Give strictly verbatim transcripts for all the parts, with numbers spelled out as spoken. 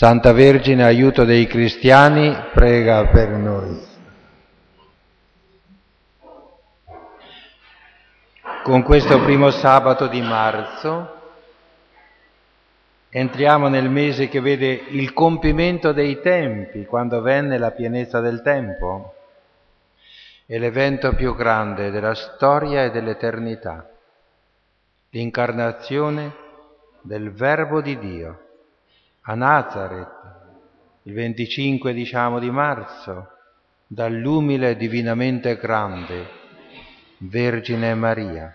Santa Vergine, aiuto dei cristiani, prega per noi. Con questo primo sabato di marzo entriamo nel mese che vede il compimento dei tempi, quando venne la pienezza del tempo. È l'evento più grande della storia e dell'eternità, l'incarnazione del Verbo di Dio a Nazareth, il venticinque diciamo di marzo, dall'umile divinamente grande Vergine Maria.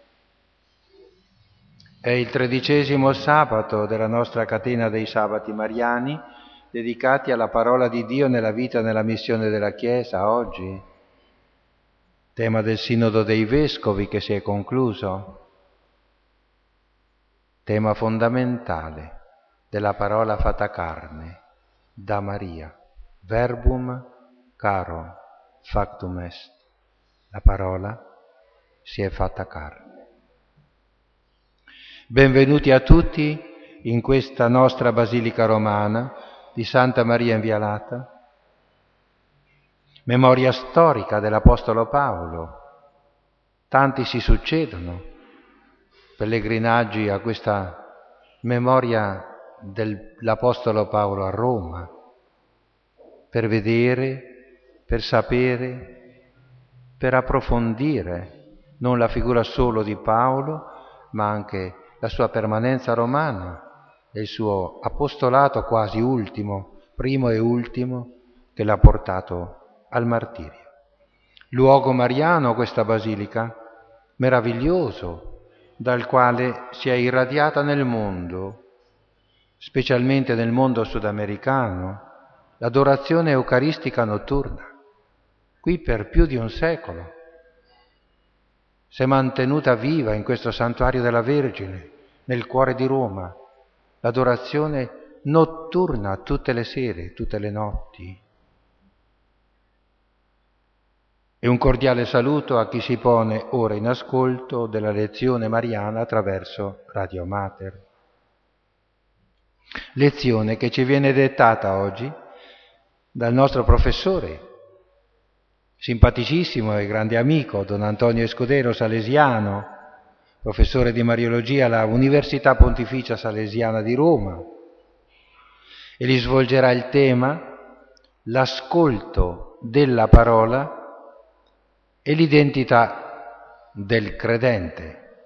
È il tredicesimo sabato della nostra catena dei sabati mariani, dedicati alla parola di Dio nella vita e nella missione della Chiesa oggi. Tema del Sinodo dei Vescovi che si è concluso. Tema fondamentale della parola fatta carne da Maria. Verbum caro factum est. La parola si è fatta carne. Benvenuti a tutti in questa nostra Basilica Romana di Santa Maria Inviolata, memoria storica dell'Apostolo Paolo. Tanti si succedono pellegrinaggi a questa memoria dell'Apostolo Paolo a Roma, per vedere, per sapere, per approfondire non la figura solo di Paolo, ma anche la sua permanenza romana e il suo apostolato quasi ultimo, primo e ultimo, che l'ha portato al martirio. Luogo mariano questa basilica, meraviglioso, dal quale si è irradiata nel mondo, specialmente nel mondo sudamericano, l'adorazione eucaristica notturna. Qui per più di un secolo si è mantenuta viva in questo santuario della Vergine, nel cuore di Roma, l'adorazione notturna tutte le sere, tutte le notti. E un cordiale saluto a chi si pone ora in ascolto della lezione mariana attraverso Radio Mater. Lezione che ci viene dettata oggi dal nostro professore, simpaticissimo e grande amico, Don Antonio Escudero, salesiano, professore di Mariologia alla Università Pontificia Salesiana di Roma, e gli svolgerà il tema l'ascolto della parola e l'identità del credente.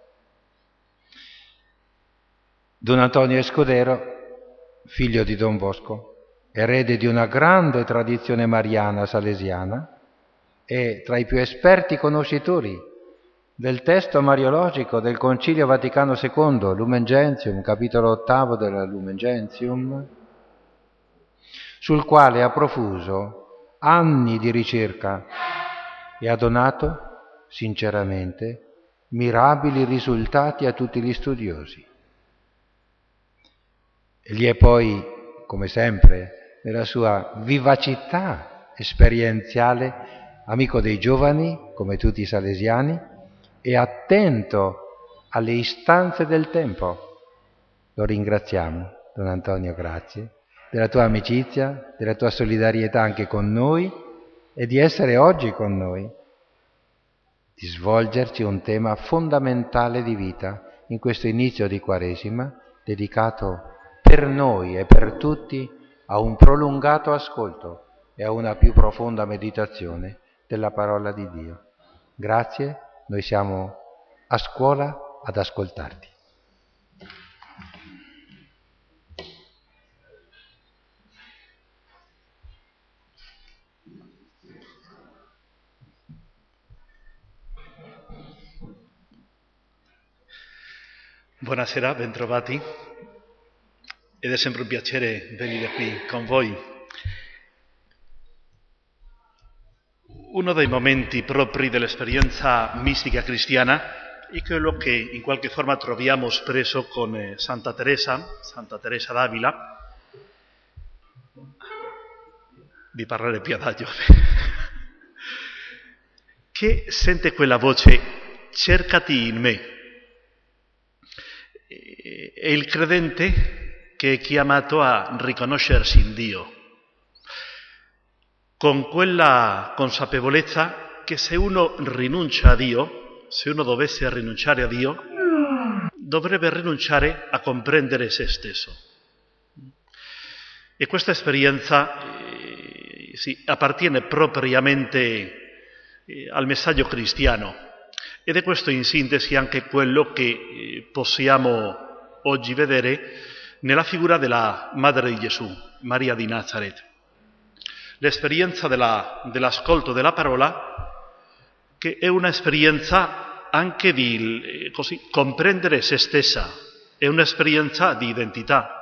Don Antonio Escudero, figlio di Don Bosco, erede di una grande tradizione mariana salesiana, è tra i più esperti conoscitori del testo mariologico del Concilio Vaticano secondo, Lumen Gentium, capitolo ottavo della Lumen Gentium, sul quale ha profuso anni di ricerca e ha donato, sinceramente, mirabili risultati a tutti gli studiosi. Egli è poi, come sempre, nella sua vivacità esperienziale, amico dei giovani, come tutti i salesiani, e attento alle istanze del tempo. Lo ringraziamo, Don Antonio, grazie, della tua amicizia, della tua solidarietà anche con noi e di essere oggi con noi, di svolgerci un tema fondamentale di vita in questo inizio di Quaresima, dedicato per noi e per tutti a un prolungato ascolto e a una più profonda meditazione della parola di Dio. Grazie, noi siamo a scuola ad ascoltarti. Buonasera, bentrovati. Ed è sempre un piacere venire qui con voi. Uno dei momenti propri dell'esperienza mistica cristiana è quello che in qualche forma troviamo espresso con Santa Teresa, Santa Teresa d'Avila. Di parlare più adagio. Che sente quella voce: cercati in me. È il credente che è chiamato a riconoscersi in Dio, con quella consapevolezza che se uno rinuncia a Dio, se uno dovesse rinunciare a Dio, dovrebbe rinunciare a comprendere se stesso. E questa esperienza eh, sì, appartiene propriamente eh, al messaggio cristiano, ed è questo in sintesi anche quello che eh, possiamo oggi vedere nella figura della Madre di Gesù, Maria di Nazareth. L'esperienza della, dell'ascolto della parola, che è un'esperienza anche di eh, così, comprendere se stessa, è un'esperienza di identità.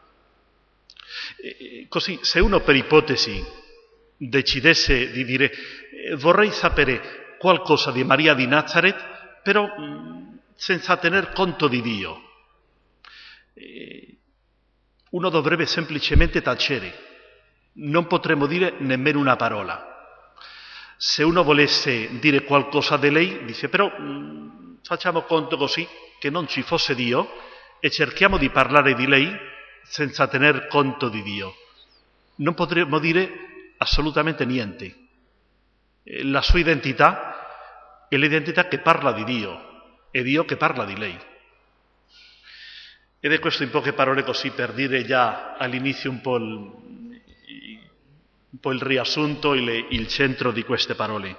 E così, se uno per ipotesi decidesse di dire eh, vorrei sapere qualcosa di Maria di Nazareth, però mh, senza tener conto di Dio, eh, uno dovrebbe semplicemente tacere, non potremmo dire nemmeno una parola. Se uno volesse dire qualcosa di lei, dice però mh, facciamo conto così che non ci fosse Dio e cerchiamo di parlare di lei senza tener conto di Dio. Non potremmo dire assolutamente niente. La sua identità è l'identità che parla di Dio, è Dio che parla di lei. Ed è questo in poche parole così per dire già all'inizio un po' il, un po' il riassunto, il, il centro di queste parole.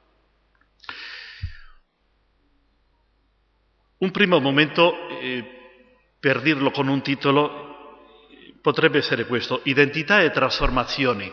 Un primo momento, eh, per dirlo con un titolo, potrebbe essere questo: identità e trasformazione.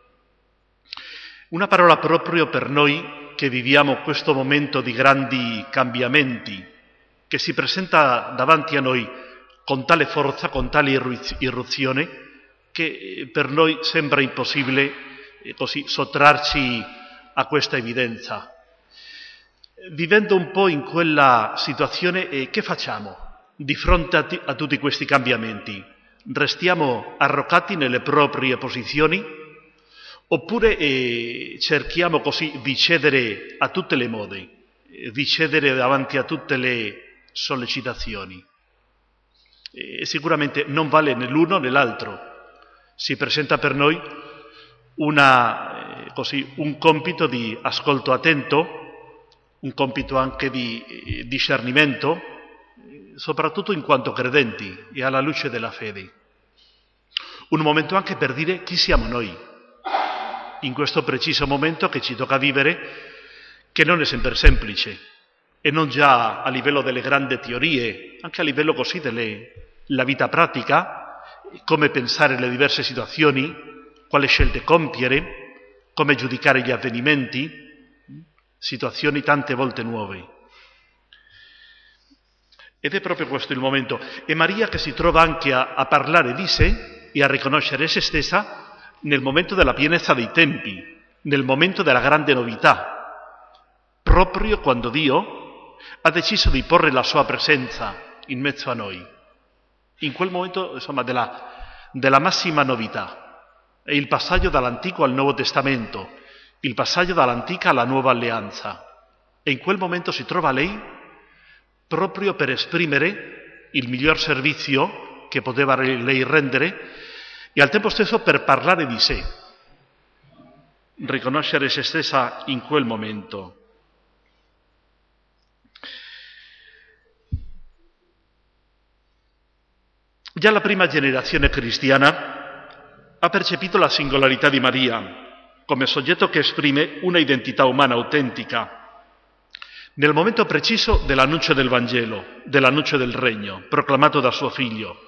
Una parola proprio per noi che viviamo questo momento di grandi cambiamenti, che si presenta davanti a noi con tale forza, con tale irruzione, che per noi sembra impossibile eh, così sottrarci a questa evidenza. Vivendo un po' in quella situazione, eh, che facciamo di fronte a, t- a tutti questi cambiamenti? Restiamo arroccati nelle proprie posizioni oppure eh, cerchiamo così di cedere a tutte le mode, eh, di cedere davanti a tutte le sollecitazioni? Eh, sicuramente non vale né l'uno né l'altro. Si presenta per noi una, eh, così, un compito di ascolto attento, un compito anche di eh, discernimento, soprattutto in quanto credenti e alla luce della fede. Un momento anche per dire chi siamo noi, in questo preciso momento che ci tocca vivere, che non è sempre semplice, e non già a livello delle grandi teorie, anche a livello così della vita pratica, come pensare le diverse situazioni, quali scelte compiere, come giudicare gli avvenimenti, situazioni tante volte nuove. Ed è proprio questo il momento. E Maria che si trova anche a, a parlare di sé e a riconoscere se stessa nel momento della pienezza dei tempi, nel momento della grande novità, proprio quando Dio ha deciso di porre la sua presenza in mezzo a noi. In quel momento, insomma, della, della massima novità. È il passaggio dall'Antico al Nuovo Testamento, il passaggio dall'Antica alla Nuova Alleanza. E in quel momento si trova lei proprio per esprimere il miglior servizio che poteva lei rendere e al tempo stesso per parlare di sé, riconoscere se stessa in quel momento. Già la prima generazione cristiana ha percepito la singolarità di Maria come soggetto che esprime una identità umana autentica nel momento preciso dell'annuncio del Vangelo, dell'annuncio del Regno, proclamato da suo figlio.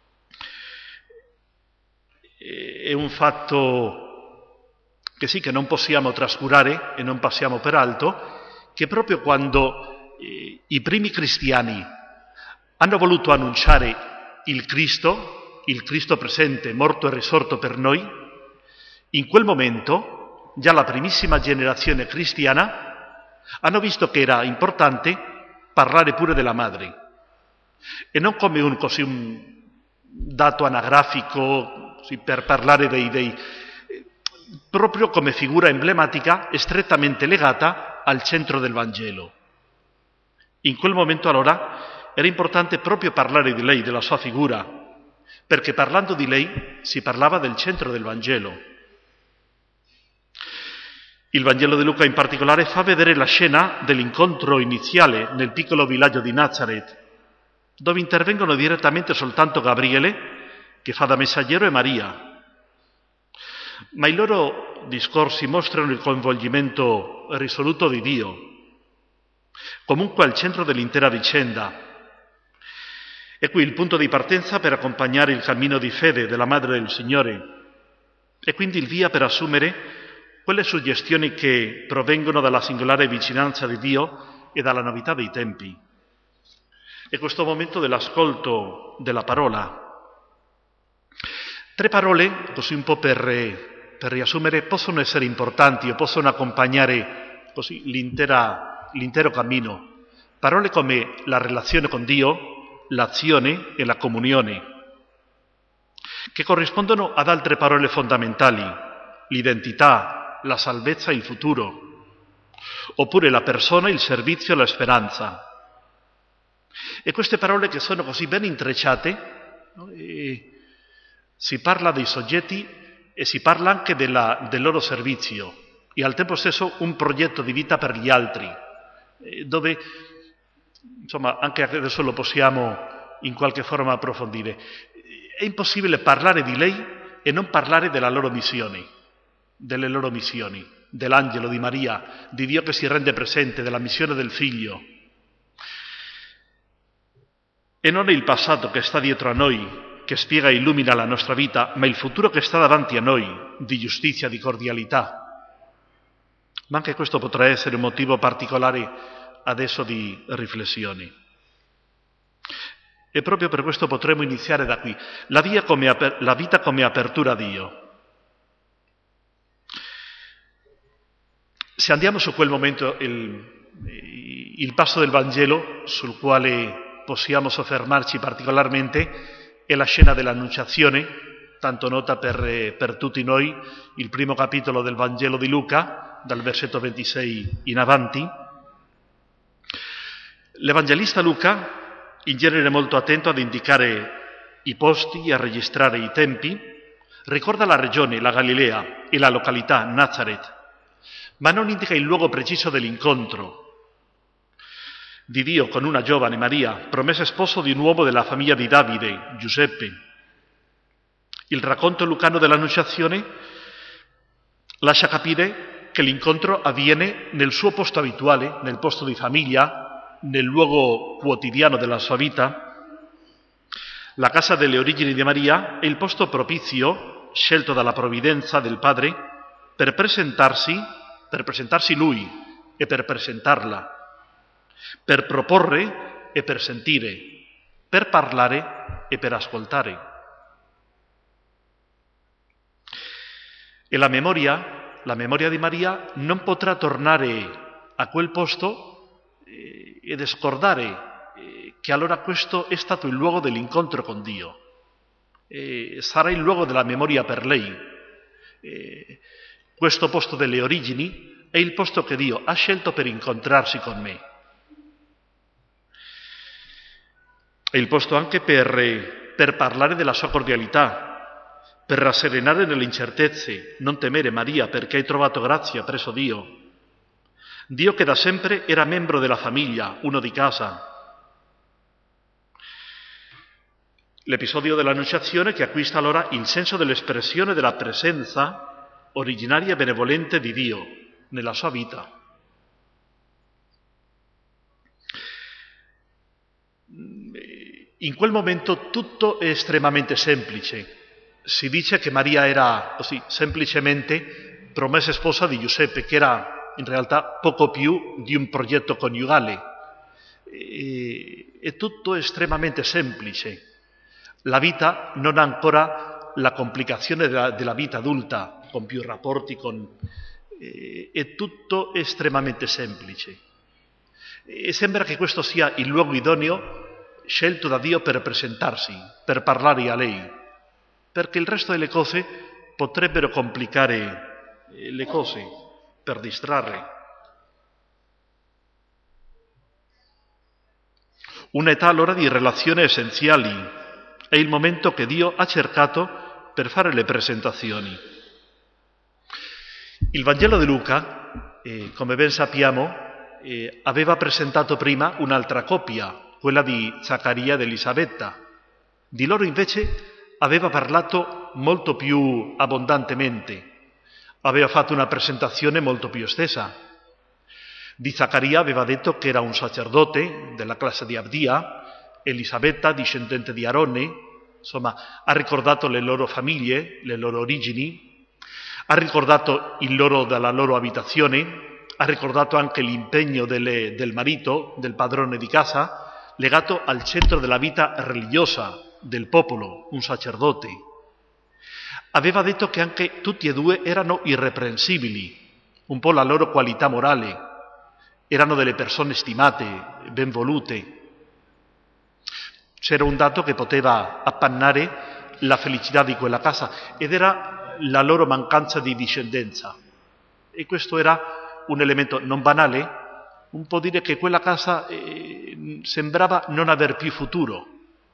È un fatto che sì, che non possiamo trascurare e non passiamo per alto, che proprio quando eh, i primi cristiani hanno voluto annunciare il Cristo, il Cristo presente, morto e risorto per noi, in quel momento, già la primissima generazione cristiana hanno visto che era importante parlare pure della madre, e non come un, così, un dato anagrafico così, per parlare dei, dei... proprio come figura emblematica e strettamente legata al centro del Vangelo. In quel momento allora era importante proprio parlare di lei, della sua figura, perché parlando di lei si parlava del centro del Vangelo. Il Vangelo di Luca in particolare fa vedere la scena dell'incontro iniziale nel piccolo villaggio di Nazareth, dove intervengono direttamente soltanto Gabriele, che fa da messaggero, e Maria. Ma i loro discorsi mostrano il coinvolgimento risoluto di Dio, comunque al centro dell'intera vicenda. È qui il punto di partenza per accompagnare il cammino di fede della Madre del Signore e quindi il via per assumere quelle suggestioni che provengono dalla singolare vicinanza di Dio e dalla novità dei tempi. È questo momento dell'ascolto della parola. Tre parole, così un po' per, per riassumere, possono essere importanti o possono accompagnare così l'intera, l'intero cammino. Parole come la relazione con Dio, l'azione e la comunione, che corrispondono ad altre parole fondamentali, l'identità, la salvezza e il futuro, oppure la persona, il servizio e la speranza. E queste parole che sono così ben intrecciate, no? E si parla dei soggetti e si parla anche della, del loro servizio e al tempo stesso un progetto di vita per gli altri, dove, insomma, anche adesso lo possiamo in qualche forma approfondire. È impossibile parlare di lei e non parlare della loro missione, delle loro missioni, dell'angelo, di Maria, di Dio che si rende presente, della missione del Figlio. E non è il passato che sta dietro a noi, che spiega e illumina la nostra vita, ma il futuro che sta davanti a noi, di giustizia, di cordialità. Ma anche questo potrà essere un motivo particolare adesso di riflessioni. E proprio per questo potremo iniziare da qui, la, via come aper- la vita come apertura a Dio. Se andiamo su quel momento, il, il passo del Vangelo sul quale possiamo soffermarci particolarmente è la scena dell'Annunciazione, tanto nota per, per tutti noi, il primo capitolo del Vangelo di Luca, dal versetto ventisei in avanti. L'Evangelista Luca, in genere molto attento ad indicare i posti e a registrare i tempi, ricorda la regione, la Galilea e la località, Nazareth, ma non indica il luogo preciso dell'incontro di Dio con una giovane, Maria, promessa sposo di un uomo della famiglia di Davide, Giuseppe. Il racconto lucano dell'Annunciazione lascia capire che l'incontro avviene nel suo posto abituale, nel posto di famiglia, nel luogo quotidiano della sua vita. La casa delle origini di Maria è il posto propizio, scelto dalla provvidenza del Padre, per presentarsi, per presentarsi Lui e per presentarla, per proporre e per sentire, per parlare e per ascoltare. E la memoria, la memoria di Maria non potrà tornare a quel posto eh, ed scordare eh, che allora questo è stato il luogo dell'incontro con Dio. Eh, sarà il luogo della memoria per lei. Eh, questo posto delle origini è il posto che Dio ha scelto per incontrarsi con me. È il posto anche per, per parlare della sua cordialità, per rasserenare nelle incertezze. Non temere, Maria, perché hai trovato grazia presso Dio. Dio che da sempre era membro della famiglia, uno di casa. L'episodio dell'Annunciazione che acquista allora il senso dell'espressione della presenza originaria e benevolente di Dio nella sua vita. In quel momento tutto è estremamente semplice. Si dice che Maria era così semplicemente promessa sposa di Giuseppe, che era in realtà poco più di un progetto coniugale. E, e tutto è estremamente semplice. La vita non ha ancora la complicazione della, della vita adulta, con più rapporti, con, e, e tutto è estremamente semplice. E sembra che questo sia il luogo idoneo scelto da Dio per presentarsi, per parlare a lei, perché il resto delle cose potrebbero complicare le cose, per distrarre. Un'età allora di relazioni essenziali, è il momento che Dio ha cercato per fare le presentazioni. Il Vangelo di Luca, eh, come ben sappiamo, eh, aveva presentato prima un'altra coppia, quella di Zaccaria ed Elisabetta. Di loro invece aveva parlato molto più abbondantemente, aveva fatto una presentazione molto più estesa. Di Zaccaria aveva detto che era un sacerdote della classe di Abdia, Elisabetta discendente di Aarone, insomma ha ricordato le loro famiglie, le loro origini, ha ricordato il loro, dalla loro abitazione, ha ricordato anche l'impegno delle, del marito, del padrone di casa, legato al centro della vita religiosa del popolo, un sacerdote. Aveva detto che anche tutti e due erano irreprensibili, un po' la loro qualità morale, erano delle persone stimate, ben volute. C'era un dato che poteva appannare la felicità di quella casa ed era la loro mancanza di discendenza. E questo era un elemento non banale, un po' dire che quella casa eh, sembrava non aver più futuro.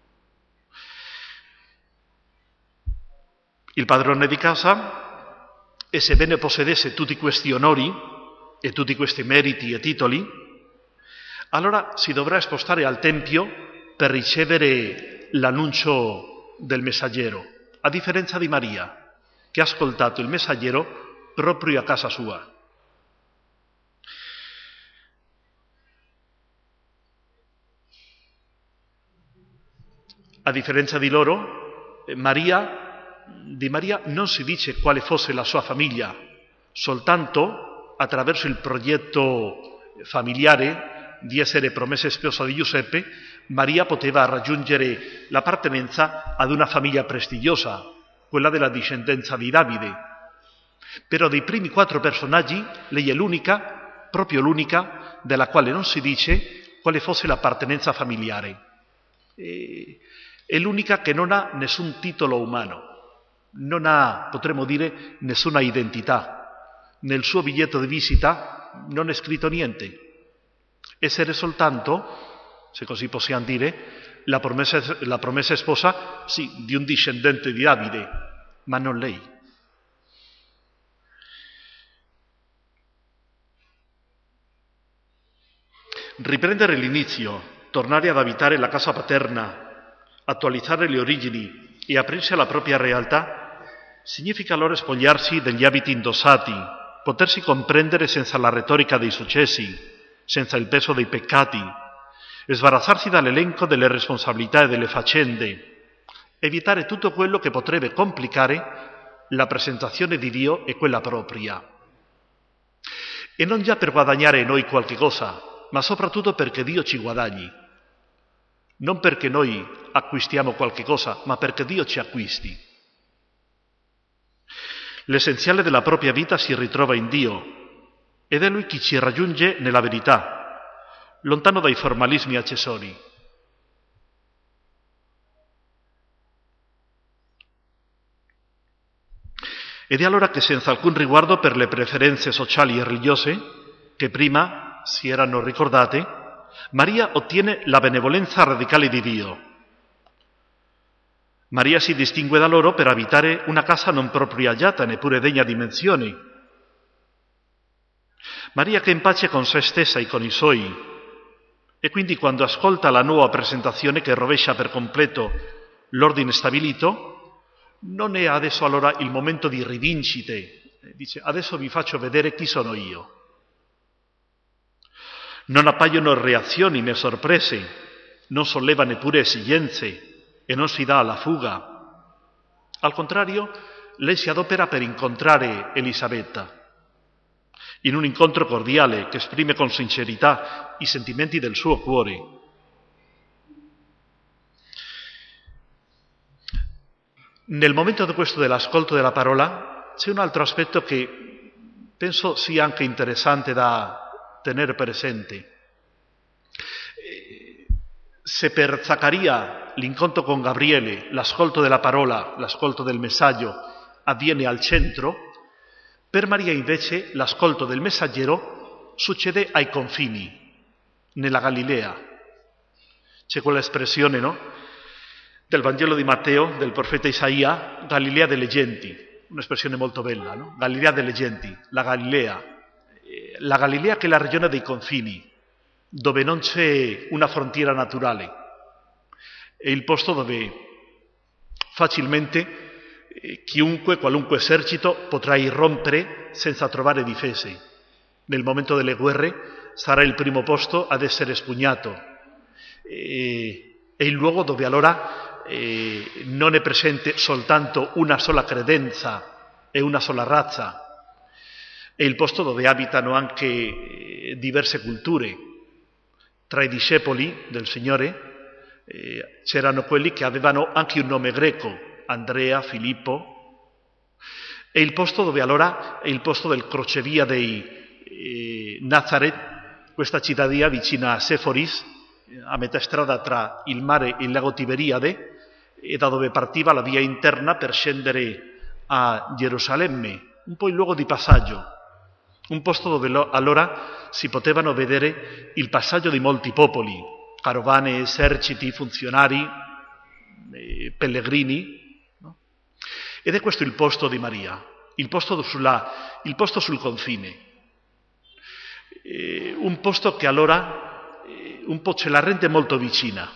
Il padrone di casa, e sebbene possedesse tutti questi onori e tutti questi meriti e titoli, allora si dovrà spostare al Tempio per ricevere l'annuncio del messaggero, a differenza di Maria, che ha ascoltato il messaggero proprio a casa sua. A differenza di loro, Maria Di Maria non si dice quale fosse la sua famiglia, soltanto attraverso il progetto familiare di essere promessa sposa di Giuseppe, Maria poteva raggiungere l'appartenenza ad una famiglia prestigiosa, quella della discendenza di Davide. Però dei primi quattro personaggi, lei è l'unica, proprio l'unica, della quale non si dice quale fosse l'appartenenza familiare. E è l'unica che non ha nessun titolo umano. Non ha, potremmo dire, nessuna identità. Nel suo biglietto di visita non è scritto niente. Essere soltanto, se così possiamo dire, la promessa, la promessa sposa, sì, di un discendente di Davide, ma non lei. Riprendere l'inizio, tornare ad abitare la casa paterna, attualizzare le origini e aprirsi alla propria realtà, significa allora spogliarsi degli abiti indossati, potersi comprendere senza la retorica dei successi, senza il peso dei peccati, sbarazzarsi dall'elenco delle responsabilità e delle faccende, evitare tutto quello che potrebbe complicare la presentazione di Dio e quella propria. E non già per guadagnare noi qualche cosa, ma soprattutto perché Dio ci guadagni. Non perché noi acquistiamo qualche cosa, ma perché Dio ci acquisti. L'essenziale della propria vita si ritrova in Dio ed è Lui chi ci raggiunge nella verità, lontano dai formalismi accessori. Ed è allora che senza alcun riguardo per le preferenze sociali e religiose, che prima si erano ricordate, Maria ottiene la benevolenza radicale di Dio. Maria si distingue da loro per abitare una casa non proprio agiata, neppure degna di menzione. Maria che è in pace con se stessa e con i suoi, e quindi quando ascolta la nuova presentazione che rovescia per completo l'ordine stabilito, non è adesso allora il momento di rivincite, dice adesso vi faccio vedere chi sono io. Non appaiono reazioni né sorprese, non solleva neppure esigenze e non si dà alla fuga. Al contrario, lei si adopera per incontrare Elisabetta, in un incontro cordiale che esprime con sincerità i sentimenti del suo cuore. Nel momento di questo dell'ascolto della parola c'è un altro aspetto che penso sia anche interessante da tenere presente. Se per Zaccaria l'incontro con Gabriele, l'ascolto della parola, l'ascolto del messaggio avviene al centro, per Maria invece l'ascolto del messaggero succede ai confini, nella Galilea. C'è quell'espressione, no? del Vangelo di Matteo, del profeta Isaia, Galilea delle genti, un'espressione molto bella, no? Galilea delle genti, la Galilea, eh, la Galilea che è la regione dei confini, dove non c'è una frontiera naturale, è il posto dove facilmente eh, chiunque, qualunque esercito potrà irrompere senza trovare difese. Nel momento delle guerre sarà il primo posto ad essere spugnato. Eh, è il luogo dove allora Eh, non è presente soltanto una sola credenza e una sola razza, è il posto dove abitano anche eh, diverse culture. Tra i discepoli del Signore eh, c'erano quelli che avevano anche un nome greco, Andrea, Filippo. È il posto dove allora è il posto del crocevia dei eh, Nazareth, questa cittadina vicina a Seforis, a metà strada tra il mare e il lago Tiberiade, e da dove partiva la via interna per scendere a Gerusalemme, un po' il luogo di passaggio, un posto dove lo, allora si potevano vedere il passaggio di molti popoli, carovane, eserciti, funzionari, eh, pellegrini, no? Ed è questo il posto di Maria, il posto, sulla, il posto sul confine, eh, un posto che allora eh, un po' ce la rende molto vicina.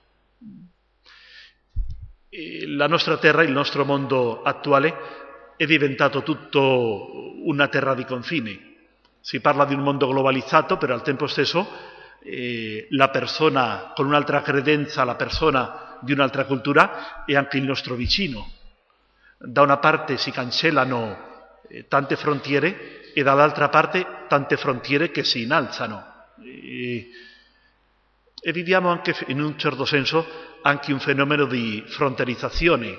La nostra terra, il nostro mondo attuale è diventato tutto una terra di confini. Si parla di un mondo globalizzato, però al tempo stesso eh, la persona con un'altra credenza, la persona di un'altra cultura è anche il nostro vicino. Da una parte si cancellano eh, tante frontiere e dall'altra parte tante frontiere che si innalzano. E, e viviamo anche in un certo senso anche un fenomeno di fronterizzazione,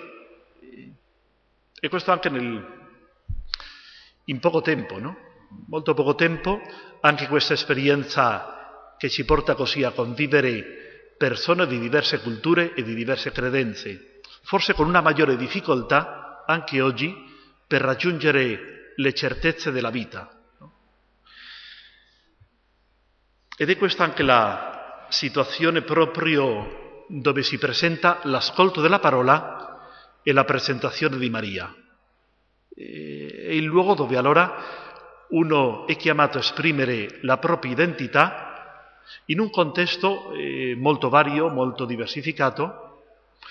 e questo anche nel, in poco tempo, no? Molto poco tempo, anche questa esperienza che ci porta così a convivere persone di diverse culture e di diverse credenze, forse con una maggiore difficoltà anche oggi per raggiungere le certezze della vita, no? Ed è questa anche la situazione proprio dove si presenta l'ascolto della parola e la presentazione di Maria. È il luogo dove allora uno è chiamato a esprimere la propria identità in un contesto eh, molto vario, molto diversificato,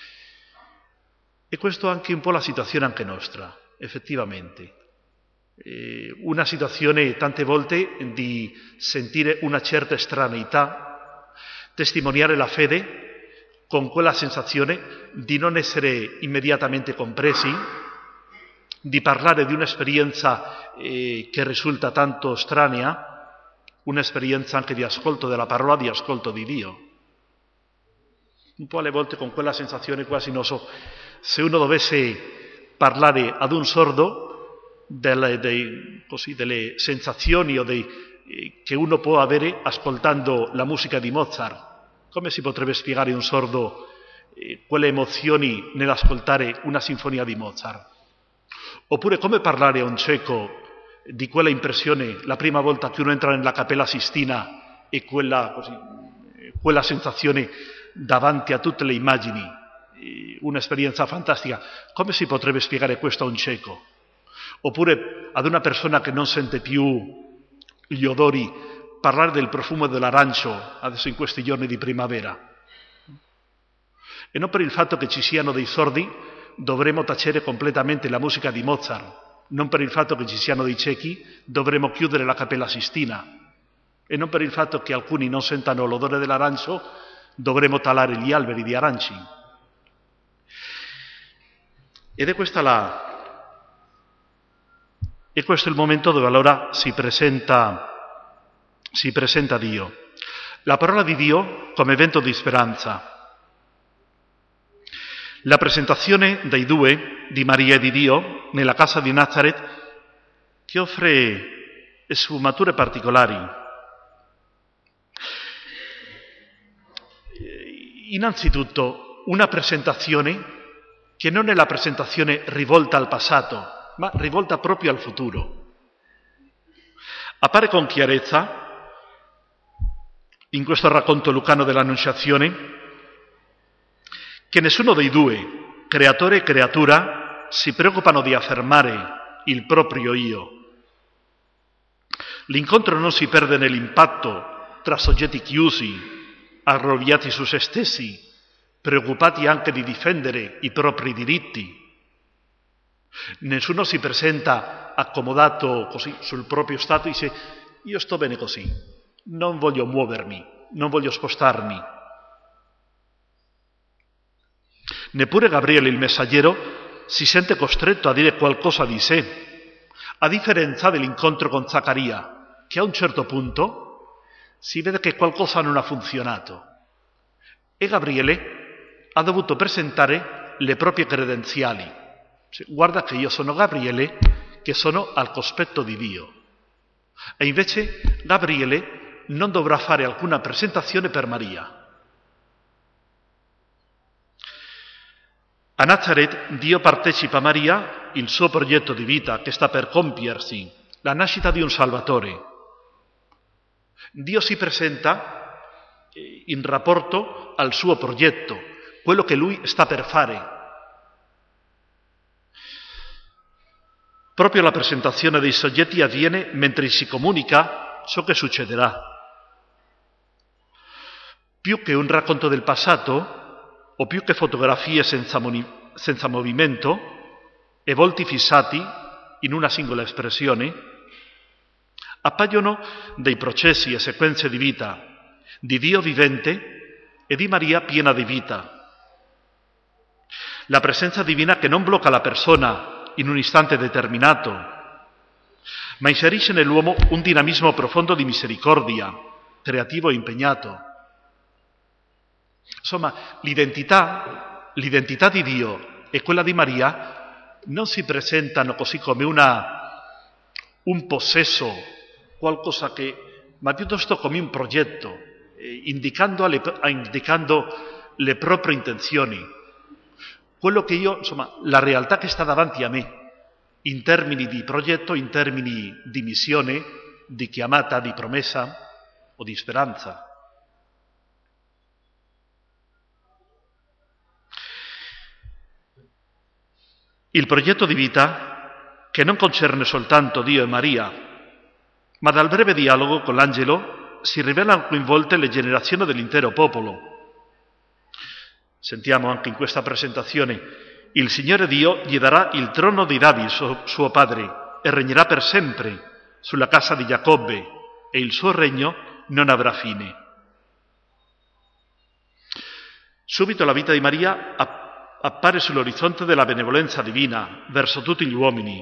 e questo è anche un po' la situazione anche nostra, effettivamente. Eh, una situazione tante volte di sentire una certa estraneità, testimoniare la fede con quella sensazione di non essere immediatamente compresi, di parlare di un'esperienza eh, che risulta tanto estranea, un'esperienza anche di ascolto della parola, di ascolto di Dio. Un po' alle volte con quella sensazione quasi, non so, se uno dovesse parlare ad un sordo delle, dei, così, delle sensazioni o dei, eh, che uno può avere ascoltando la musica di Mozart, come si potrebbe spiegare a un sordo eh, quelle emozioni nell'ascoltare una sinfonia di Mozart? Oppure come parlare a un cieco di quella impressione la prima volta che uno entra nella Cappella Sistina e quella, così, quella sensazione davanti a tutte le immagini, eh, un'esperienza fantastica? Come si potrebbe spiegare questo a un cieco? Oppure ad una persona che non sente più gli odori, parlare del profumo dell'arancio adesso in questi giorni di primavera. E non per il fatto che ci siano dei sordi dovremo tacere completamente la musica di Mozart, non per il fatto che ci siano dei ciechi dovremo chiudere la Cappella Sistina, e non per il fatto che alcuni non sentano l'odore dell'arancio dovremo talare gli alberi di aranci. Ed è questa la e questo è il momento dove allora si presenta si presenta Dio. La parola di Dio come vento di speranza. La presentazione dei due, di Maria e di Dio, nella casa di Nazareth, che offre sfumature particolari. Innanzitutto, una presentazione che non è la presentazione rivolta al passato, ma rivolta proprio al futuro. Appare con chiarezza in questo racconto lucano dell'Annunciazione che nessuno dei due, creatore e creatura, si preoccupano di affermare il proprio io. L'incontro non si perde nell'impatto tra soggetti chiusi, arrabbiati su se stessi, preoccupati anche di difendere i propri diritti. Nessuno si presenta accomodato così sul proprio stato e dice: io sto bene così, non voglio muovermi, non voglio spostarmi. Neppure Gabriele il messaggero si sente costretto a dire qualcosa di sé, a differenza dell'incontro con Zaccaria, che a un certo punto si vede che qualcosa non ha funzionato e Gabriele ha dovuto presentare le proprie credenziali. Cioè, guarda che io sono Gabriele, che sono al cospetto di Dio. E invece Gabriele non dovrà fare alcuna presentazione per Maria. A Nazareth Dio partecipa a Maria il suo progetto di vita che sta per compiersi, la nascita di un Salvatore. Dio si presenta in rapporto al suo progetto, quello che Lui sta per fare. Proprio la presentazione dei soggetti avviene mentre si comunica ciò che succederà. Più che un racconto del passato, o più che fotografie senza, moni- senza movimento e volti fissati in una singola espressione, appaiono dei processi e sequenze di vita di Dio vivente e di Maria piena di vita. La presenza divina che non blocca la persona in un istante determinato, ma inserisce nell'uomo un dinamismo profondo di misericordia, creativo e impegnato. Insomma, l'identità, l'identità di Dio e quella di Maria non si presentano così come una, un possesso, qualcosa che, ma piuttosto come un progetto, eh, indicando, alle, indicando le proprie intenzioni. Quello che io, insomma, la realtà che sta davanti a me, in termini di progetto, in termini di missione, di chiamata, di promessa o di speranza. Il progetto di vita, che non concerne soltanto Dio e Maria, ma dal breve dialogo con l'angelo si rivelano coinvolte le generazioni dell'intero popolo. Sentiamo anche in questa presentazione: il Signore Dio gli darà il trono di Davide, suo, suo padre, e regnerà per sempre sulla casa di Giacobbe, e il suo regno non avrà fine. Subito la vita di Maria appare sull'orizzonte della benevolenza divina verso tutti gli uomini.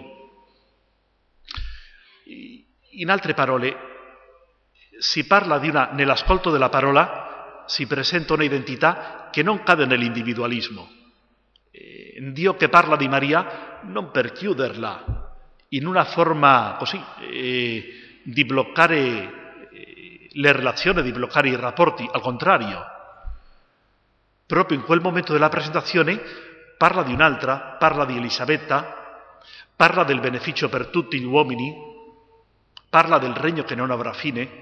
In altre parole, si parla di una, nell'ascolto della parola si presenta un'identità che non cade nell'individualismo. Dio che parla di Maria non per chiuderla in una forma così eh, di bloccare eh, le relazioni, di bloccare i rapporti, al contrario. Proprio in quel momento della presentazione parla di un'altra, parla di Elisabetta, parla del beneficio per tutti gli uomini, parla del regno che non avrà fine.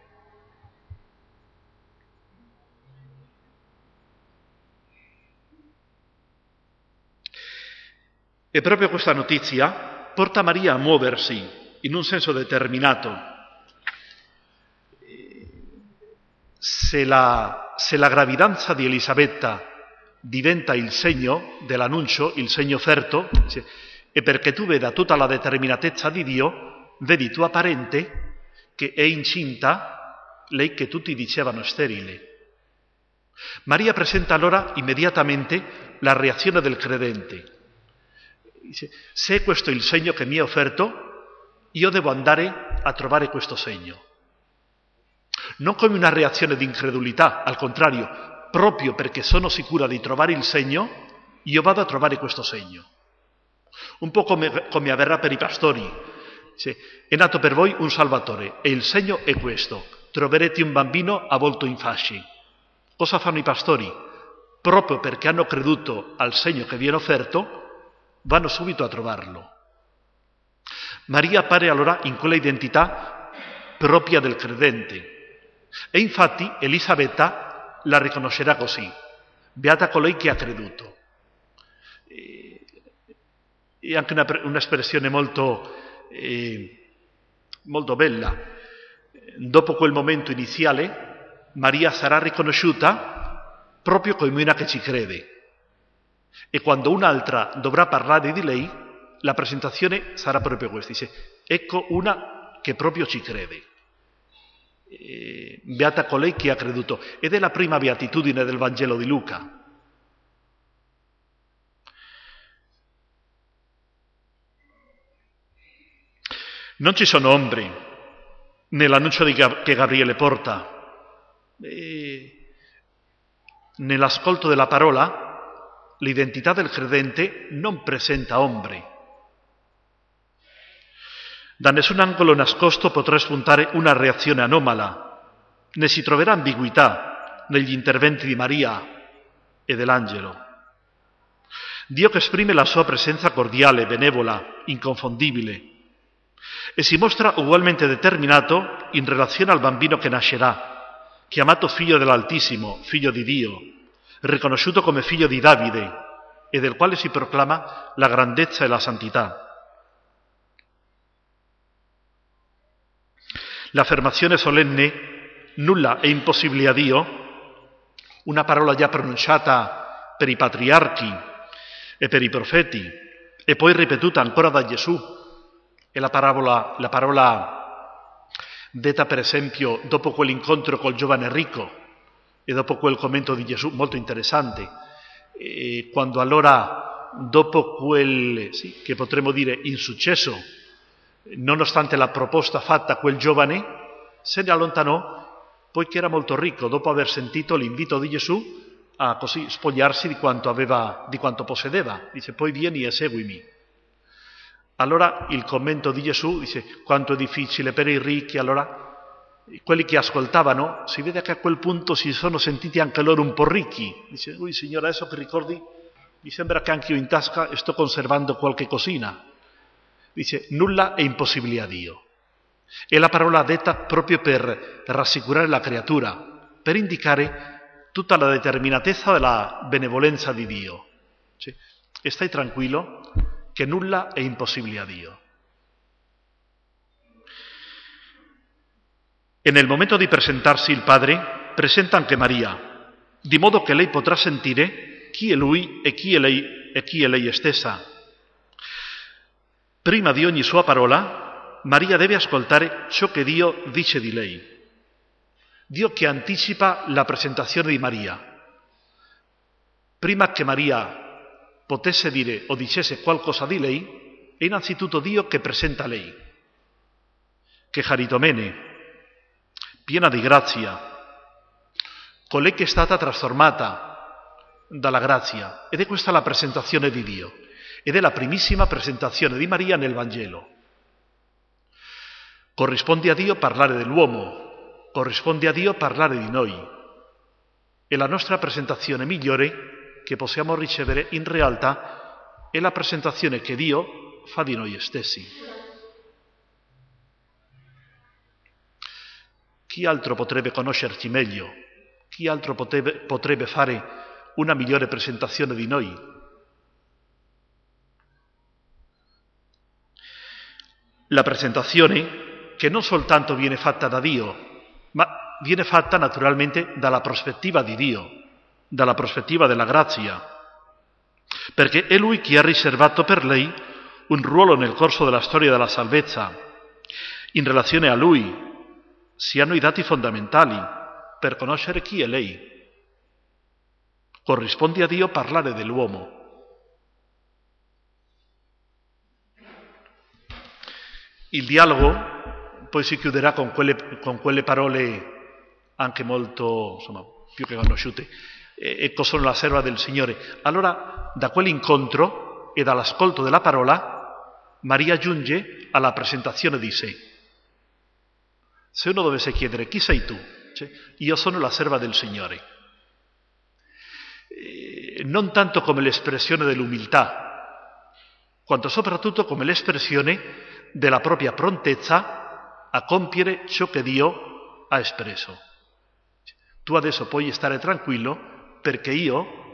E proprio questa notizia porta Maria a muoversi in un senso determinato. Se la, se la gravidanza di Elisabetta diventa il segno dell'annuncio, il segno offerto, è perché tu veda tutta la determinatezza di Dio, vedi tua parente che è incinta, lei che tutti dicevano sterile. Maria presenta allora immediatamente la reazione del credente. Dice: se questo è il segno che mi è offerto, io devo andare a trovare questo segno. Non come una reazione di incredulità, al contrario, proprio perché sono sicura di trovare il segno, io vado a trovare questo segno. Un po' come, come avverrà per i pastori. Dice: è nato per voi un Salvatore e il segno è questo: troverete un bambino avvolto in fasci. Cosa fanno i pastori? Proprio perché hanno creduto al segno che viene offerto, vanno subito a trovarlo. Maria appare allora in quella identità propria del credente. E infatti Elisabetta la riconoscerà così. beata colei che ha creduto. E, e anche una, un'espressione molto, eh, molto bella. Dopo quel momento iniziale, Maria sarà riconosciuta proprio come una che ci crede. E quando un'altra dovrà parlare di lei, la presentazione sarà proprio questa. Dice, ecco una che proprio ci crede. E, beata colei che ha creduto. Ed è la prima beatitudine del Vangelo di Luca. Non ci sono ombre nell'annuncio di Gab- che Gabriele porta. E nell'ascolto della parola, l'identità del credente non presenta ombre. Da nessun angolo nascosto potrà spuntare una reazione anomala, né si troverà ambiguità negli interventi di Maria e dell'angelo. Dio che esprime la sua presenza cordiale, benevola, inconfondibile, e si mostra ugualmente determinato in relazione al bambino che nascerà, chiamato figlio dell'Altissimo, figlio di Dio, riconosciuto come figlio di Davide e del quale si proclama la grandezza e la santità. L'affermazione solenne, nulla è impossibile a Dio, una parola già pronunciata per i patriarchi e per i profeti, e poi ripetuta ancora da Gesù, è la parola, la parola detta per esempio dopo quell'incontro col giovane ricco e dopo quel commento di Gesù molto interessante, e quando allora dopo quel, sì, che potremmo dire insuccesso, nonostante la proposta fatta a quel giovane, se ne allontanò poiché era molto ricco, dopo aver sentito l'invito di Gesù a così spogliarsi di quanto aveva, di quanto possedeva. Dice, poi vieni e seguimi. Allora il commento di Gesù dice, quanto è difficile per i ricchi. Allora quelli che ascoltavano, si vede che a quel punto si sono sentiti anche loro un po' ricchi. Dice, ui Signore, adesso che ricordi, mi sembra che anche io in tasca sto conservando qualche cosina. Dice, nulla è impossibile a Dio. È la parola detta proprio per rassicurare la creatura, per indicare tutta la determinatezza della benevolenza di Dio. Cioè, e stai tranquillo che nulla è impossibile a Dio. E nel momento di presentarsi il Padre, presenta anche Maria, di modo che lei potrà sentire chi è Lui e chi è lei, e chi è lei stessa. Prima di ogni sua parola, Maria deve ascoltare ciò che Dio dice di lei. Dio che anticipa la presentazione di Maria. Prima che Maria potesse dire o dicesse qualcosa di lei, è innanzitutto Dio che presenta lei, che Charitomene, piena di grazia, colei che è stata trasformata dalla grazia, ed è questa la presentazione di Dio, ed è la primissima presentazione di Maria nel Vangelo. Corrisponde a Dio parlare dell'uomo, corrisponde a Dio parlare di noi, e la nostra presentazione migliore che possiamo ricevere in realtà è la presentazione che Dio fa di noi stessi. Chi altro potrebbe conoscerci meglio? Chi altro potrebbe, potrebbe fare una migliore presentazione di noi? La presentazione che non soltanto viene fatta da Dio, ma viene fatta naturalmente dalla prospettiva di Dio, dalla prospettiva della grazia, perché è Lui che ha riservato per lei un ruolo nel corso della storia della salvezza. In relazione a Lui si hanno i dati fondamentali per conoscere chi è lei. Corrisponde a Dio parlare dell'uomo. Il dialogo poi si chiuderà con quelle, con quelle parole anche molto, insomma, più che conosciute. Ecco, sono la serva del Signore. Allora, da quell'incontro e dall'ascolto della parola, Maria giunge alla presentazione di sé. Se uno dovesse chiedere, chi sei tu? Cioè, io sono la serva del Signore. E non tanto come l'espressione dell'umiltà, quanto soprattutto come l'espressione della propria prontezza a compiere ciò che Dio ha espresso. Tu adesso puoi stare tranquillo perché io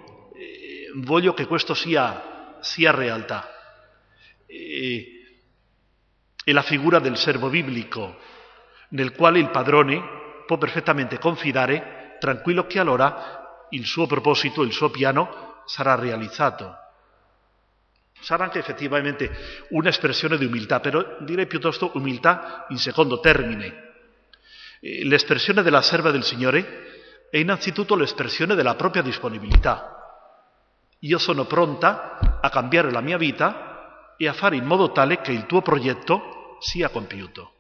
voglio che questo sia, sia realtà. E, è la figura del servo biblico, nel quale il padrone può perfettamente confidare, tranquillo, che allora il suo proposito, il suo piano sarà realizzato. Sarà anche effettivamente un'espressione di umiltà, però direi piuttosto umiltà in secondo termine. L'espressione della serva del Signore è innanzitutto l'espressione della propria disponibilità. Io sono pronta a cambiare la mia vita e a fare in modo tale che il tuo progetto sia compiuto.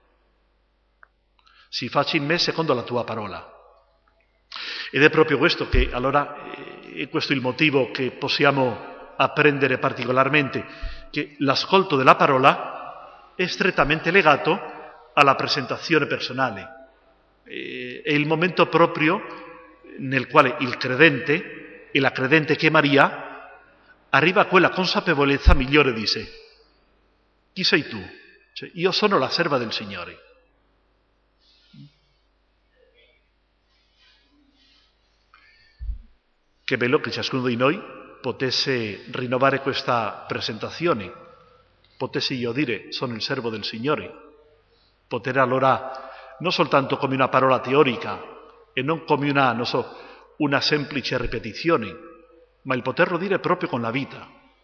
Si faccia in me secondo la tua parola. Ed è proprio questo che, allora, è questo il motivo che possiamo apprendere particolarmente, che l'ascolto della parola è strettamente legato alla presentazione personale. È il momento proprio nel quale il credente e la credente che è Maria arriva a quella consapevolezza migliore di sé. Chi sei tu? Cioè, io sono la serva del Signore. Che bello che ciascuno di noi potesse rinnovare questa presentazione, potessi io dire sono il servo del Signore, poter allora non soltanto come una parola teorica e non come una, non so, una semplice ripetizione, ma il poterlo dire proprio con la vita.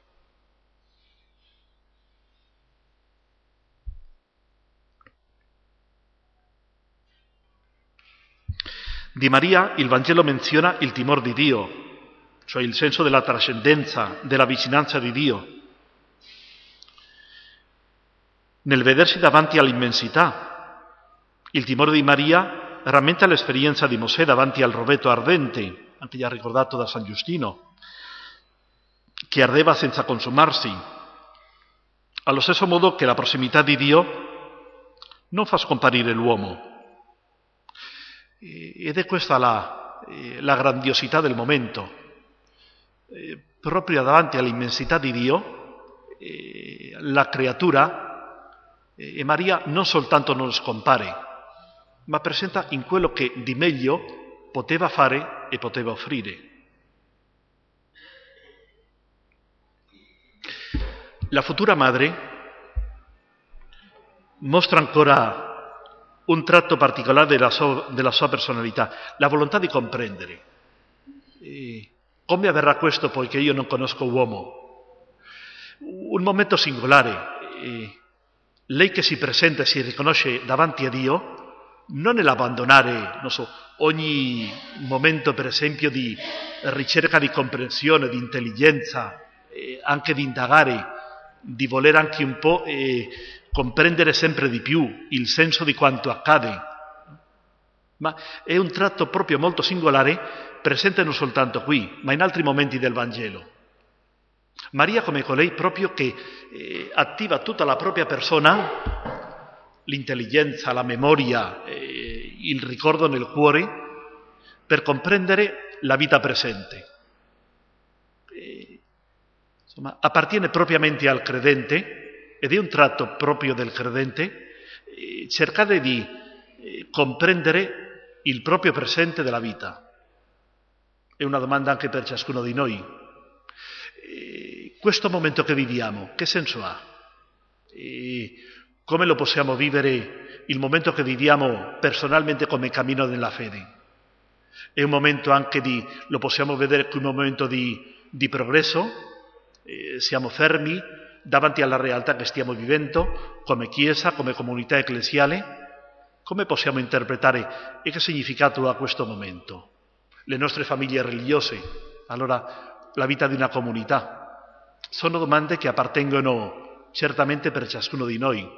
Di Maria il Vangelo menziona il timore di Dio, cioè il senso della trascendenza, della vicinanza di Dio. Nel vedersi davanti all'immensità, il timore di Maria rammenta l'esperienza di Mosè davanti al rovetto ardente, anche già ricordato da San Giustino, che ardeva senza consumarsi. Allo stesso modo che la prossimità di Dio non fa scomparire l'uomo. Ed è questa la, la grandiosità del momento. Eh, proprio davanti all'immensità di Dio, eh, la creatura, eh, e Maria non soltanto non scompare, ma presenta in quello che di meglio poteva fare e poteva offrire. La futura madre mostra ancora un tratto particolare della sua, della sua personalità, la volontà di comprendere. E come avverrà questo poiché io non conosco uomo? Un momento singolare. E lei che si presenta e si riconosce davanti a Dio, non nell'abbandonare, non so, ogni momento per esempio di ricerca di comprensione, di intelligenza, eh, anche di indagare, di voler anche un po' eh, comprendere sempre di più il senso di quanto accade, ma è un tratto proprio molto singolare, presente non soltanto qui, ma in altri momenti del Vangelo. Maria come colei proprio che eh, attiva tutta la propria persona, l'intelligenza, la memoria, eh, il ricordo nel cuore, per comprendere la vita presente. E, insomma, appartiene propriamente al credente, ed è un tratto proprio del credente, eh, cercare di eh, comprendere il proprio presente della vita. È una domanda anche per ciascuno di noi. Eh, questo momento che viviamo, che senso ha? Eh, come lo possiamo vivere il momento che viviamo personalmente come cammino nella fede? È un momento anche di, lo possiamo vedere come un momento di, di progresso, eh, siamo fermi davanti alla realtà che stiamo vivendo come Chiesa, come comunità ecclesiale. Come possiamo interpretare e che significato ha questo momento? Le nostre famiglie religiose, allora la vita di una comunità, sono domande che appartengono certamente per ciascuno di noi.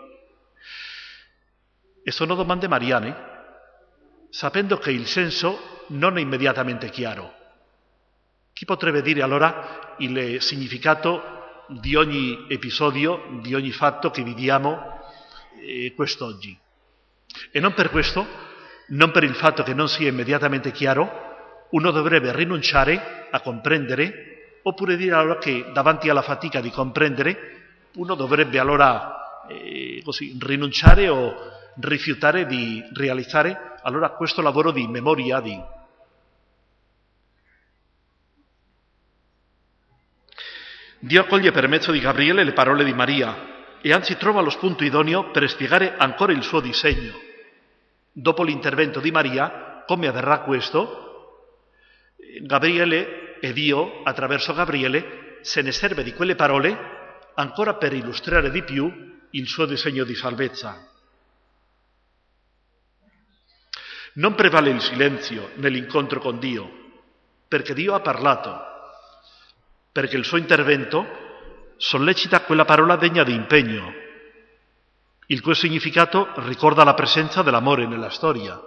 E sono domande mariane, sapendo che il senso non è immediatamente chiaro. Chi potrebbe dire allora il significato di ogni episodio, di ogni fatto che viviamo eh, quest'oggi? E non per questo, non per il fatto che non sia immediatamente chiaro, uno dovrebbe rinunciare a comprendere, oppure dire allora che davanti alla fatica di comprendere, uno dovrebbe allora eh, così, rinunciare o rifiutare di realizzare allora questo lavoro di memoria, di... Dio accoglie per mezzo di Gabriele le parole di Maria e anzi trova lo spunto idoneo per spiegare ancora il suo disegno. Dopo l'intervento di Maria, come avverrà questo? Gabriele e Dio, attraverso Gabriele, se ne serve di quelle parole ancora per illustrare di più il suo disegno di salvezza. Non prevale il silenzio nell'incontro con Dio, perché Dio ha parlato, perché il suo intervento sollecita quella parola degna di impegno, il cui significato ricorda la presenza dell'amore nella storia.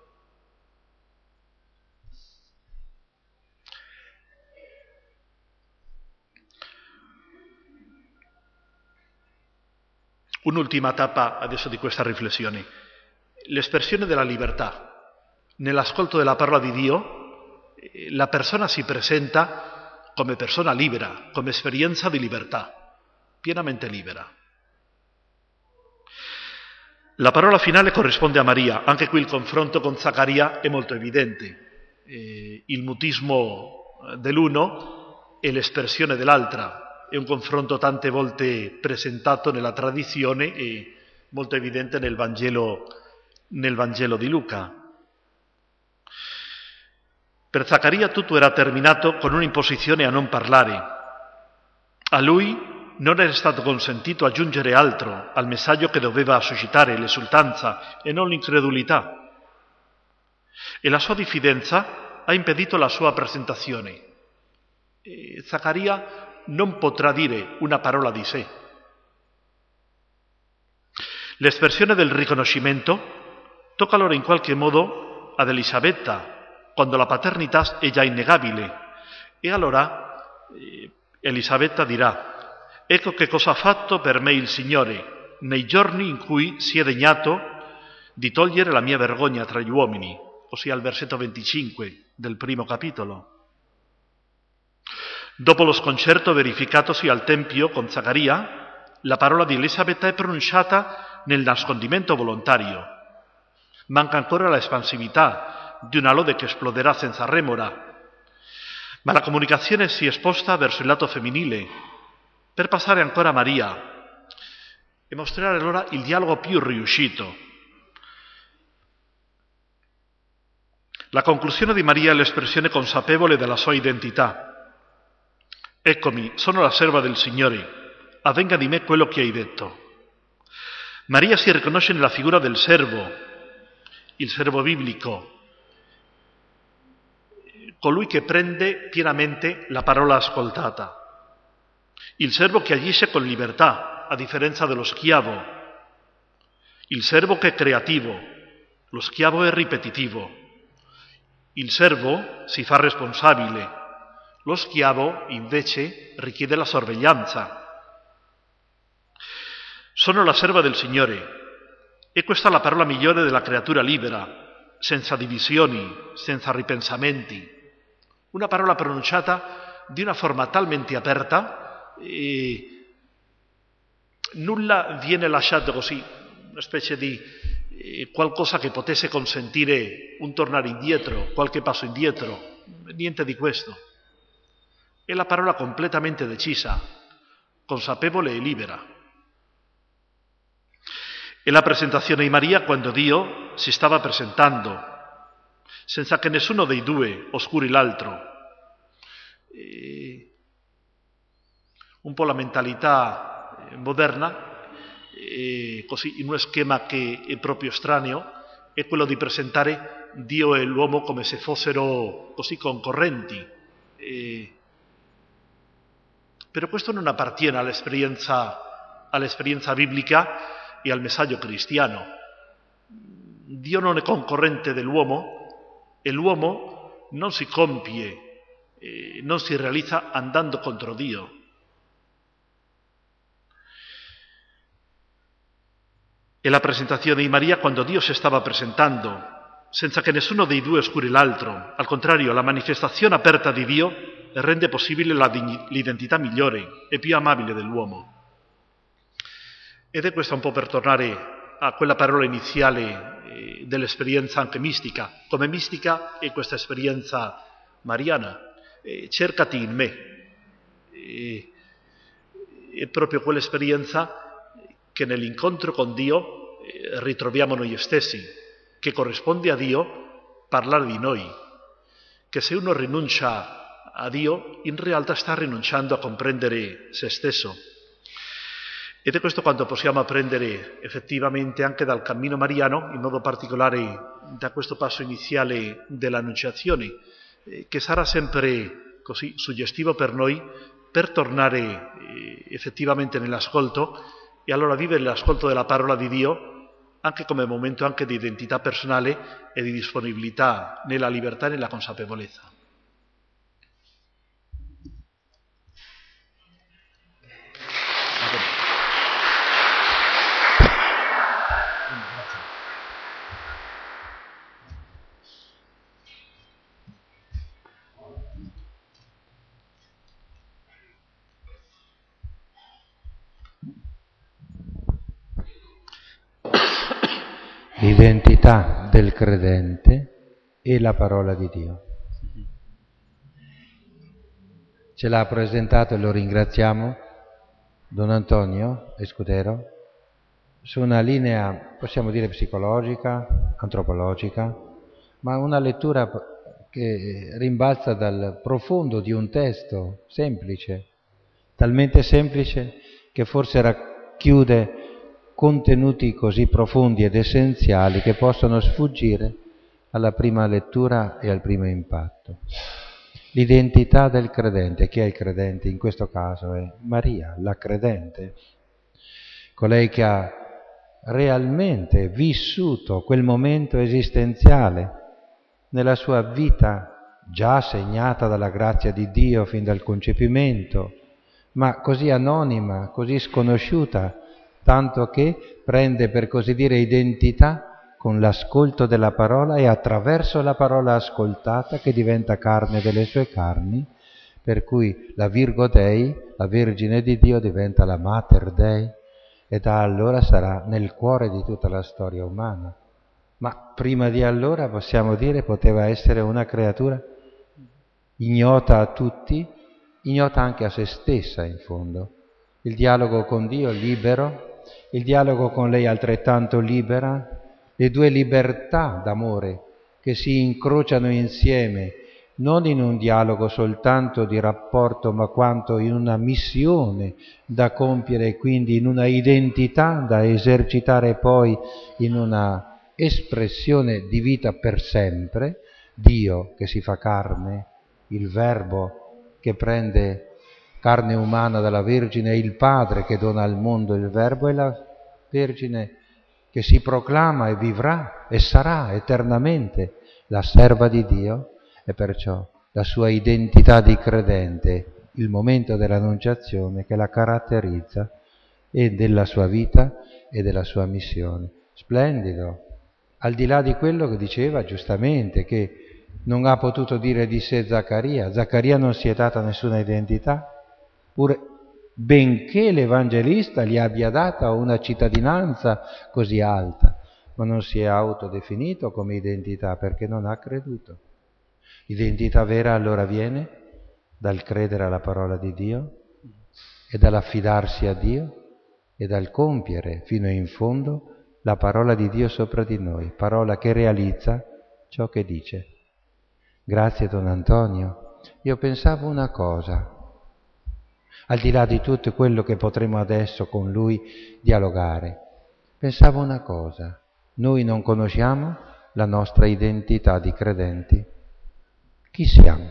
Un'ultima tappa adesso di questa riflessione, l'espressione della libertà. Nell'ascolto della parola di Dio, la persona si presenta come persona libera, come esperienza di libertà, pienamente libera. La parola finale corrisponde a Maria, anche qui il confronto con Zaccaria è molto evidente. Eh, il mutismo dell'uno è l'espressione dell'altra, è un confronto tante volte presentato nella tradizione e molto evidente nel Vangelo, nel Vangelo di Luca. Per Zaccaria tutto era terminato con un'imposizione a non parlare. A lui non era stato consentito aggiungere altro al messaggio che doveva suscitare l'esultanza e non l'incredulità. E la sua diffidenza ha impedito la sua presentazione. E Zaccaria non potrà dire una parola di sé. L'espressione del riconoscimento tocca allora in qualche modo ad Elisabetta, quando la paternità è già innegabile. E allora eh, Elisabetta dirà: ecco che cosa ha fatto per me il Signore nei giorni in cui si è degnato di togliere la mia vergogna tra gli uomini, ossia al versetto venticinque del primo capitolo. Dopo lo sconcerto verificatosi al Tempio con Zaccaria, la parola di Elisabetta è pronunciata nel nascondimento volontario. Manca ancora l'espansività di una lode che esploderà senza remora, ma la comunicazione si è sposta verso il lato femminile per passare ancora a Maria e mostrare allora il dialogo più riuscito. La conclusione di Maria è l'espressione consapevole della sua identità. Eccomi, sono la serva del Signore, avvenga di me quello che hai detto. Maria si riconosce nella figura del servo, il servo biblico, colui che prende pienamente la parola ascoltata, il servo che agisce con libertà, a differenza dello schiavo, il servo che è creativo, lo schiavo è ripetitivo, il servo si fa responsabile, lo schiavo invece richiede la sorveglianza. Sono la serva del Signore, e questa è la parola migliore della creatura libera, senza divisioni, senza ripensamenti. Una parola pronunciata di una forma talmente aperta e nulla viene lasciato così, una specie di eh, qualcosa che potesse consentire un tornare indietro, qualche passo indietro, niente di questo. È la parola completamente decisa, consapevole e libera. È la presentazione di Maria quando Dio si stava presentando, senza che nessuno dei due oscuri l'altro. E un po' la mentalità moderna, e così in uno schema che è proprio estraneo, è quello di presentare Dio e l'uomo come se fossero così concorrenti. E... Però questo non appartiene all'esperienza, all'esperienza biblica e al messaggio cristiano. Dio non è concorrente dell'uomo, e l'uomo non si compie, eh, non si realizza andando contro Dio. È la presentazione di Maria quando Dio si stava presentando, senza che nessuno dei due oscuri l'altro. Al contrario, la manifestazione aperta di Dio rende possibile la dign- l'identità migliore e più amabile dell'uomo. Ed è questo un po' per tornare a quella parola iniziale eh, dell'esperienza anche mistica. Come mistica è questa esperienza mariana. Eh, cercati in me. Eh, è proprio quell'esperienza che nell'incontro con Dio ritroviamo noi stessi, che corrisponde a Dio parlare di noi, che se uno rinuncia a Dio in realtà sta rinunciando a comprendere se stesso. Ed è questo quanto possiamo apprendere effettivamente anche dal cammino mariano, in modo particolare da questo passo iniziale dell'Annunciazione, eh, che sarà sempre così suggestivo per noi per tornare eh, effettivamente nell'ascolto e allora vivere l'ascolto della parola di Dio anche come momento anche di identità personale e di disponibilità nella libertà e nella consapevolezza. L'identità del credente e la parola di Dio. Ce l'ha presentato e lo ringraziamo Don Antonio Escudero su una linea, possiamo dire, psicologica, antropologica, ma una lettura che rimbalza dal profondo di un testo semplice, talmente semplice che forse racchiude contenuti così profondi ed essenziali che possono sfuggire alla prima lettura e al primo impatto. L'identità del credente. Chi è il credente? In questo caso è Maria, la credente, colei che ha realmente vissuto quel momento esistenziale nella sua vita già segnata dalla grazia di Dio fin dal concepimento, ma così anonima, così sconosciuta, tanto che prende, per così dire, identità con l'ascolto della parola e attraverso la parola ascoltata che diventa carne delle sue carni, per cui la Virgo Dei, la Vergine di Dio, diventa la Mater Dei e da allora sarà nel cuore di tutta la storia umana. Ma prima di allora, possiamo dire, poteva essere una creatura ignota a tutti, ignota anche a se stessa in fondo. Il dialogo con Dio libero, il dialogo con lei altrettanto libera, le due libertà d'amore che si incrociano insieme, non in un dialogo soltanto di rapporto, ma quanto in una missione da compiere e quindi in una identità da esercitare poi in una espressione di vita per sempre, Dio che si fa carne, il Verbo che prende carne umana dalla Vergine, il Padre che dona al mondo il Verbo e la Vergine che si proclama e vivrà e sarà eternamente la serva di Dio, e perciò la sua identità di credente, il momento dell'annunciazione che la caratterizza e della sua vita e della sua missione. Splendido, al di là di quello che diceva giustamente, che non ha potuto dire di sé Zaccaria. Zaccaria non si è data nessuna identità, pure benché l'Evangelista gli abbia data una cittadinanza così alta, ma non si è autodefinito come identità perché non ha creduto. L'identità vera allora viene dal credere alla parola di Dio e dall'affidarsi a Dio e dal compiere fino in fondo la parola di Dio sopra di noi, parola che realizza ciò che dice. Grazie Don Antonio. Io pensavo una cosa, al di là di tutto quello che potremo adesso con lui dialogare, pensavo una cosa: noi non conosciamo la nostra identità di credenti. Chi siamo?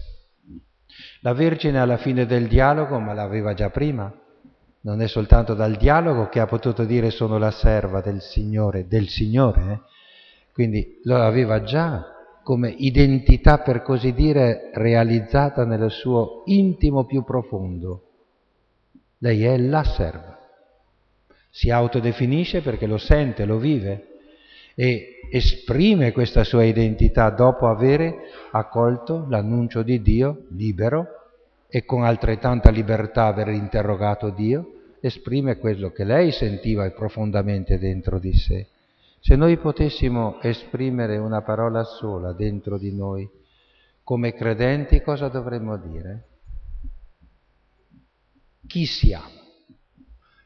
La Vergine alla fine del dialogo, ma l'aveva già prima, non è soltanto dal dialogo che ha potuto dire sono la serva del Signore, del Signore, eh? Quindi lo aveva già come identità, per così dire, realizzata nel suo intimo più profondo. Lei è la serva, si autodefinisce perché lo sente, lo vive e esprime questa sua identità dopo avere accolto l'annuncio di Dio libero e con altrettanta libertà aver interrogato Dio, esprime quello che lei sentiva profondamente dentro di sé. Se noi potessimo esprimere una parola sola dentro di noi, come credenti, cosa dovremmo dire? Chi siamo?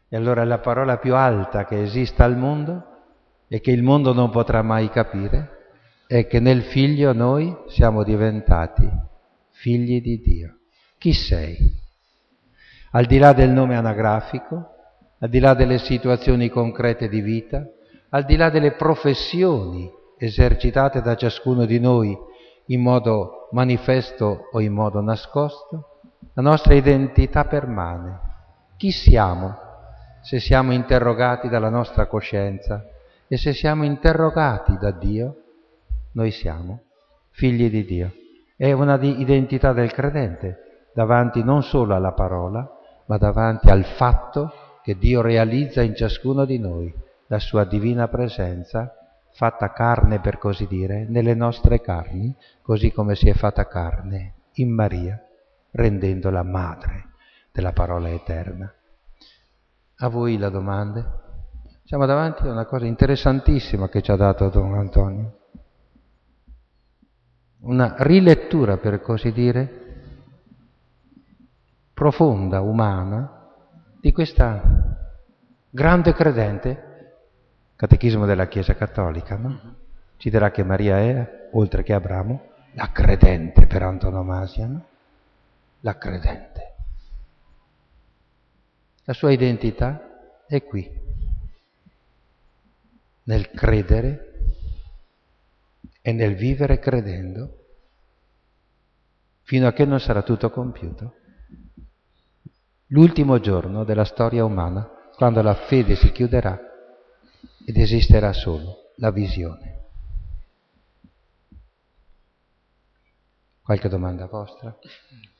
E allora la parola più alta che esista al mondo e che il mondo non potrà mai capire è che nel Figlio noi siamo diventati figli di Dio. Chi sei? Al di là del nome anagrafico, al di là delle situazioni concrete di vita, al di là delle professioni esercitate da ciascuno di noi in modo manifesto o in modo nascosto, la nostra identità permane. Chi siamo se siamo interrogati dalla nostra coscienza e se siamo interrogati da Dio? Noi siamo figli di Dio. È una di identità del credente davanti non solo alla parola, ma davanti al fatto che Dio realizza in ciascuno di noi la sua divina presenza, fatta carne per così dire, nelle nostre carni, così come si è fatta carne in Maria, rendendola madre della parola eterna. A voi la domanda? Siamo davanti a una cosa interessantissima che ci ha dato Don Antonio. Una rilettura, per così dire, profonda, umana, di questa grande credente, Catechismo della Chiesa Cattolica, no? Ci dirà che Maria è, oltre che Abramo, la credente per antonomasia, no? La credente. La sua identità è qui, nel credere e nel vivere credendo, fino a che non sarà tutto compiuto. L'ultimo giorno della storia umana, quando la fede si chiuderà ed esisterà solo la visione. Qualche domanda vostra?